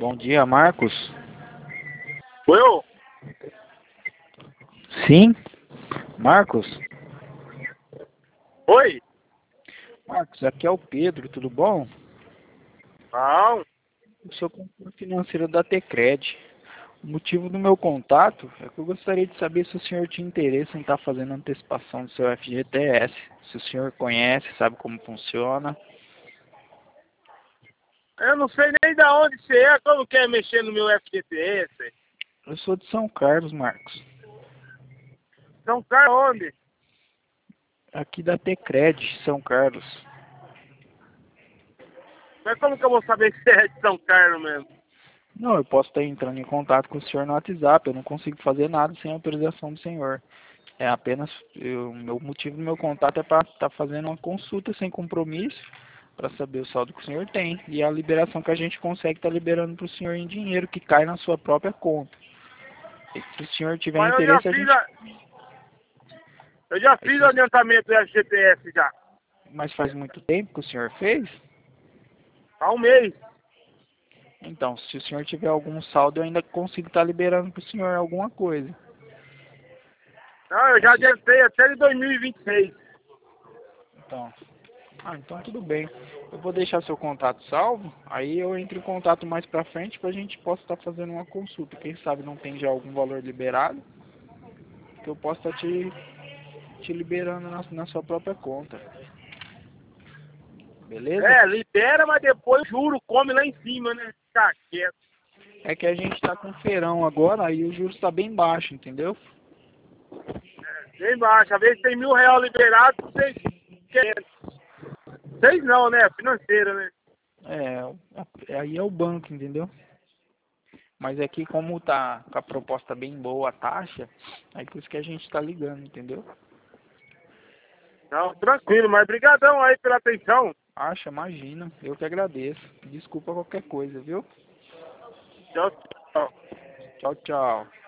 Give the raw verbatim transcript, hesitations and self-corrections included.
Bom dia, Marcos. Foi eu? Sim, Marcos. Oi? Marcos, aqui é o Pedro, tudo bom? Não. Eu sou consultor financeiro da Tecred. O motivo do meu contato é que eu gostaria de saber se o senhor tinha interesse em estar fazendo antecipação do seu F G T S. Se o senhor conhece, sabe como funciona. Eu não sei nem da onde você é, como quer mexer no meu F G T S. Eu sou de São Carlos, Marcos. São Carlos onde? Aqui da Tecred, São Carlos. Mas como que eu vou saber se é de São Carlos mesmo? Não, eu posso estar entrando em contato com o senhor no WhatsApp. Eu não consigo fazer nada sem autorização do senhor. É apenas, o meu motivo do meu contato é para estar fazendo uma consulta sem compromisso, para saber o saldo que o senhor tem e a liberação que a gente consegue estar liberando para o senhor em dinheiro que cai na sua própria conta. E se o senhor tiver Mas eu já interesse, a fiz gente... a... Eu já é fiz o se- adiantamento do F G T S já. Mas faz muito tempo que o senhor fez? Há um mês. Então, se o senhor tiver algum saldo, eu ainda consigo estar liberando para o senhor alguma coisa. Não, eu já adiantei até de dois mil e vinte e seis. Então, ah, então tudo bem. Eu vou deixar seu contato salvo, aí eu entro em contato mais pra frente pra gente possa estar fazendo uma consulta. Quem sabe não tem já algum valor liberado, que eu possa estar te, te liberando na, na sua própria conta. Beleza? É, libera, mas depois o juro come lá em cima, né? Fica quieto. É que a gente tá com feirão agora, aí o juros tá bem baixo, entendeu? Bem baixo. Às vezes tem mil reais liberado, vocês querem. Vocês não, né? Financeira, né? É, aí é o banco, entendeu? Mas é que como tá com a proposta bem boa a taxa, aí por isso que a gente tá ligando, entendeu? Não, tranquilo, mas brigadão aí pela atenção. Acha, imagina, eu que agradeço. Desculpa qualquer coisa, viu? Tchau, tchau. Tchau, tchau.